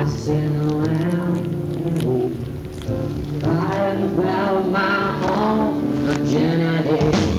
I sit around writing about my own virginity.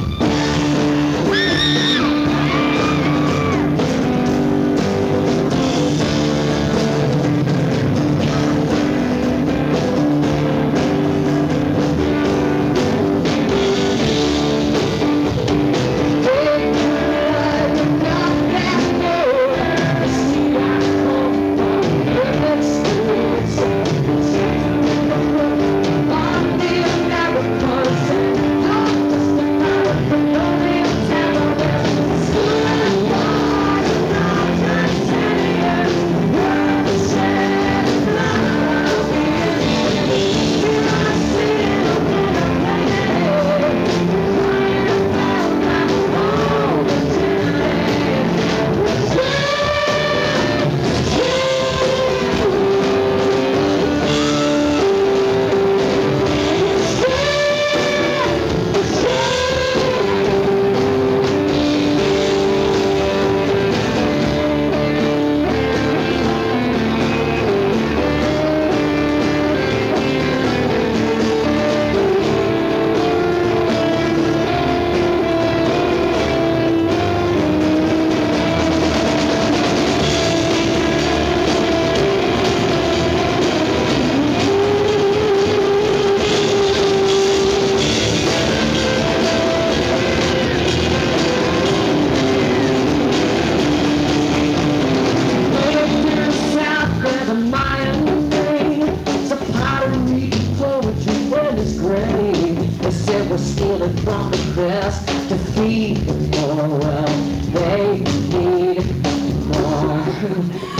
We're stealing from the best to feed more. Well, they need more.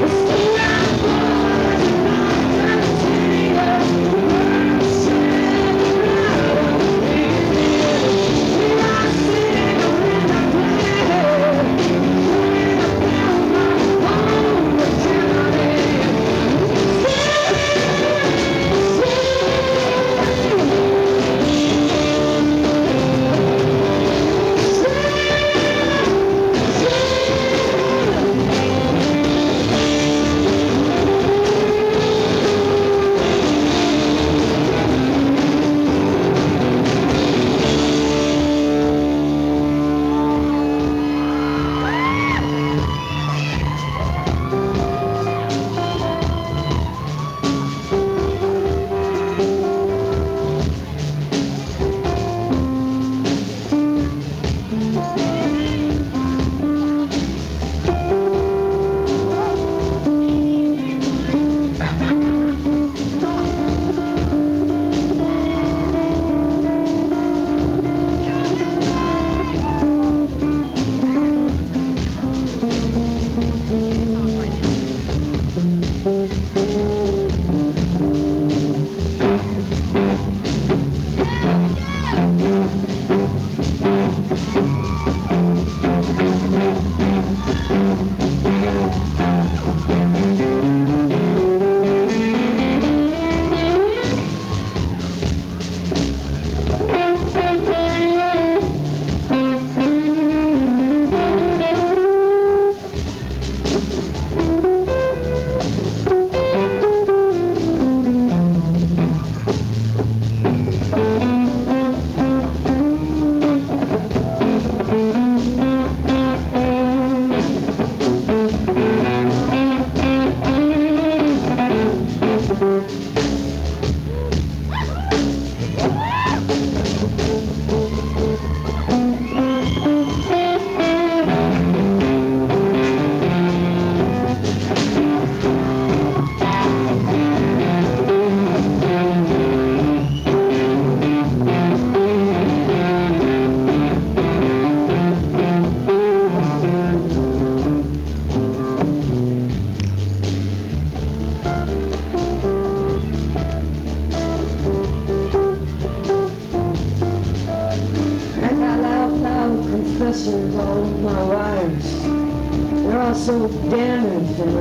Confessors, all of my wives, they're all so damaged and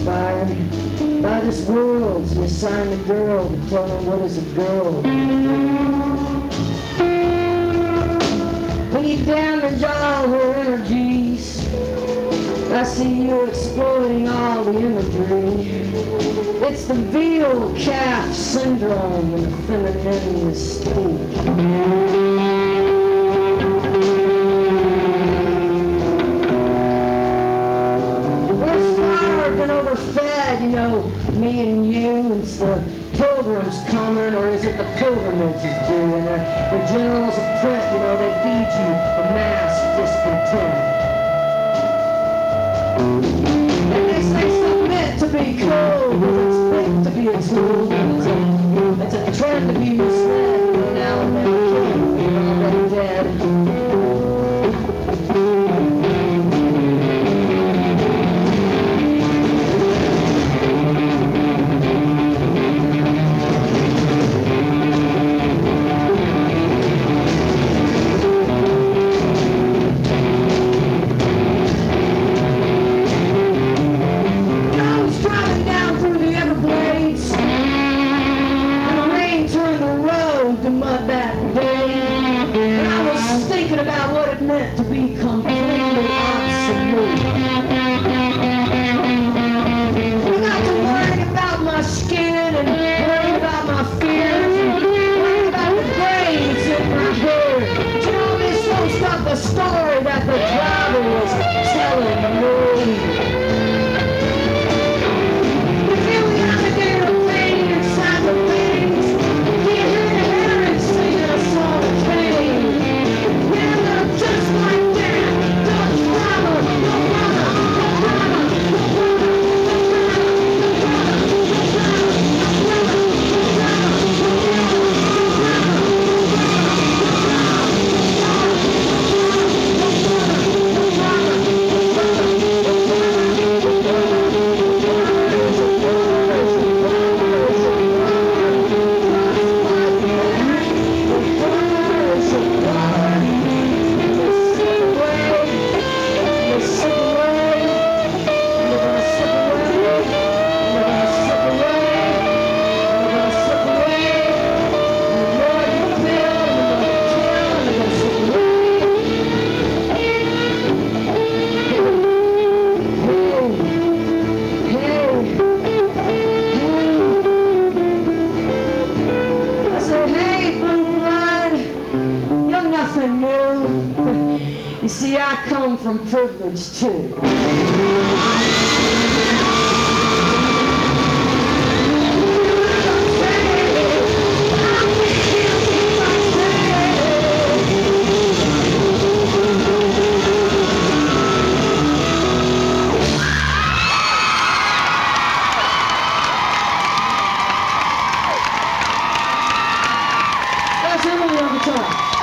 uninspired by this world. So you sign the girl to tell them what is a girl. When you damage all her energies, I see you exploiting all the imagery. It's the veal calf syndrome and the feminine mystique. We're starved and overfed, you know, me and you. It's the pilgrims coming, or is it the pilgrimages doing? The generals of print, you know, they feed you a mass discontent. And they say submit to be cool, but expect to be a tool. It's a trend to be misled, and now and then killed, you're already dead. About what it meant to be completely absolute. Without to worry about my skin and worry about my fears and worry about the graves in my hair. You know, this won't stop the story that the driver was telling me. You feel the alligator pain inside the veins. Do you hear the herons singing a song of pain? Just like that, the drama, the drama, the drama, the drama, you see, I come from privilege too. That's Emily on guitar.